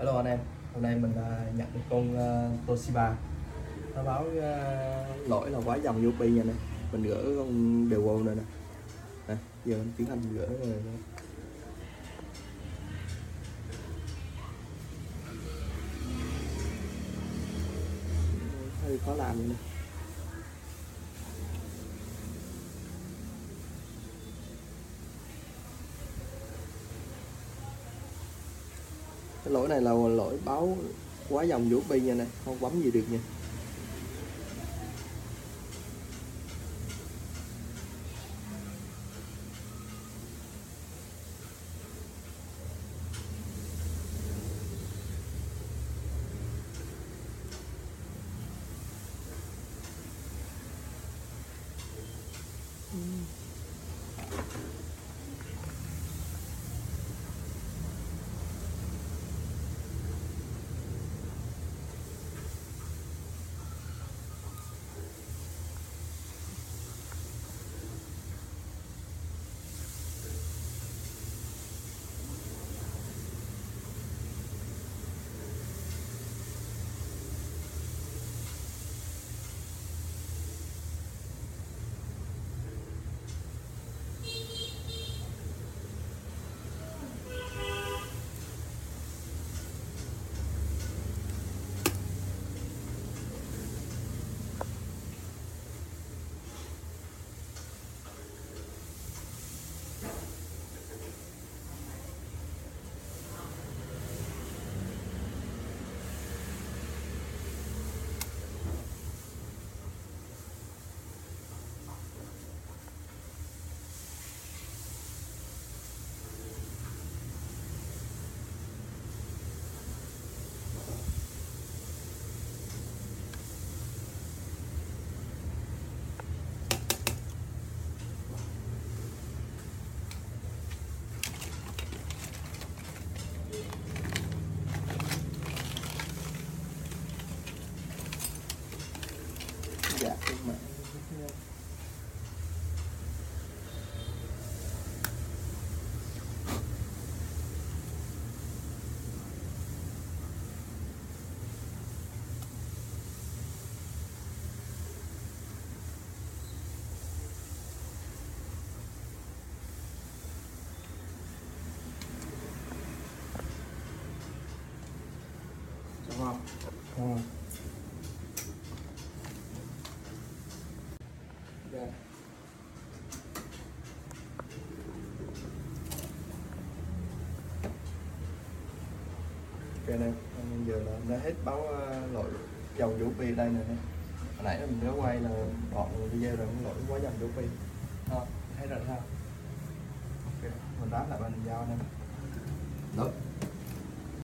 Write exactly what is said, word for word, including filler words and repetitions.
Hello anh em, hôm nay mình uh, nhận được con uh, Toshiba. Nó báo uh, lỗi là quá dòng u pê nha nè. Mình gỡ con đều vô này nè. Nè, giờ mình tiến hành gỡ rồi nè. Hơi khó làm nè. Cái lỗi này là lỗi báo quá dòng u pê nha nè, không bấm gì được nha. Dạ, nhưng mà đúng không? Ừ. Dạ. Ok nè, giờ là đã hết báo uh, lỗi dòng u pê đây nè. Hồi nãy mình có quay là đoạn video rồi lỗi quá dòng u pê. À, thấy rồi ha. Ok, mình đáp lại bàn giao nè. Đó.